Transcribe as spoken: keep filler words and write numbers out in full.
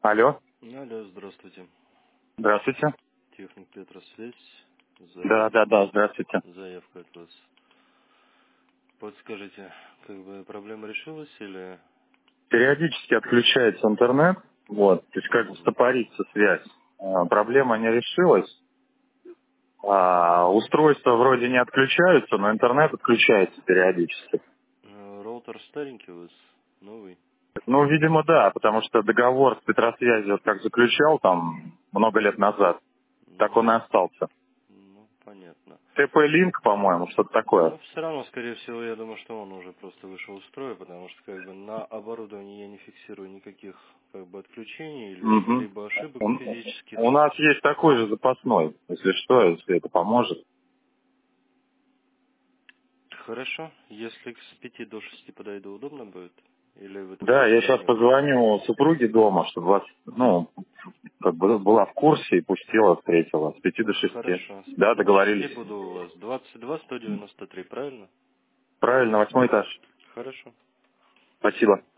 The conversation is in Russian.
Алло, Алло, здравствуйте. здравствуйте. Техник Петросвязь. Да, Заявка, да, да, здравствуйте. заявка от вас. Подскажите, как бы проблема решилась или... Периодически отключается интернет, вот, то есть как бы Мгм. стопорится связь. А, Проблема не решилась. А, устройства вроде не отключаются, но интернет отключается периодически. Э, Роутер старенький у вас, новый? Ну, видимо, да, потому что договор с Петросвязью вот как заключал там много лет назад, так он и Ну, остался. ну, понятно. ТП-линк, по-моему, что-то такое. Но все равно, скорее всего, я думаю, что он уже просто вышел из строя, потому что как бы на оборудовании я не фиксирую никаких как бы отключений или Мгм. либо ошибок Он- физических. У нас есть такой же запасной, если что, если это поможет. Хорошо, если с пяти до шести подойду, удобно будет? Или вы только Да, я сейчас сегодня? позвоню супруге дома, чтобы вас, ну, как бы была в курсе и пустила, встретила с пяти до шести. Хорошо. С Да, пяти до шести договорились. буду у вас. двадцать два сто девяносто три, правильно? Правильно, восьмой этаж. Хорошо. Спасибо.